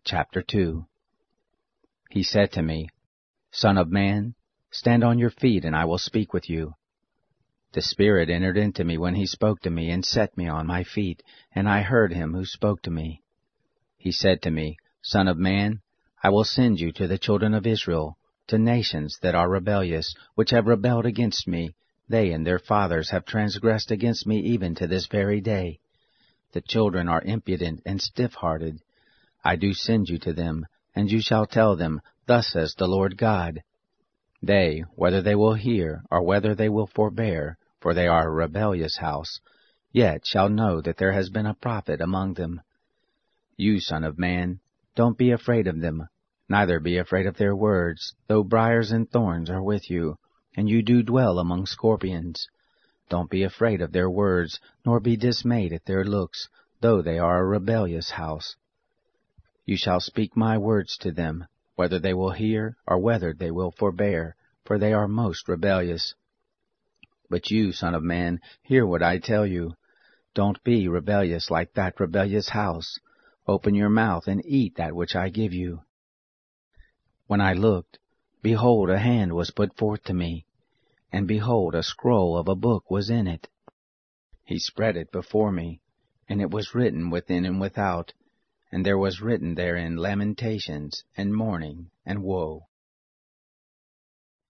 Chapter 2. He said to me, Son of man, stand on your feet, and I will speak with you. The Spirit entered into me when he spoke to me, and set me on my feet, and I heard him who spoke to me. He said to me, Son of man, I will send you to the children of Israel, to nations that are rebellious, which have rebelled against me. They and their fathers have transgressed against me even to this very day. The children are impudent and stiff-hearted. I do send you to them, and you shall tell them, Thus says the Lord God. They, whether they will hear, or whether they will forbear, for they are a rebellious house, yet shall know that there has been a prophet among them. You, son of man, don't be afraid of them, neither be afraid of their words, though briars and thorns are with you, and you do dwell among scorpions. Don't be afraid of their words, nor be dismayed at their looks, though they are a rebellious house. You shall speak my words to them, whether they will hear, or whether they will forbear, for they are most rebellious. But you, son of man, hear what I tell you. Don't be rebellious like that rebellious house. Open your mouth and eat that which I give you. When I looked, behold, a hand was put forth to me, and behold, a scroll of a book was in it. He spread it before me, and it was written within and without, and there was written therein lamentations, and mourning, and woe.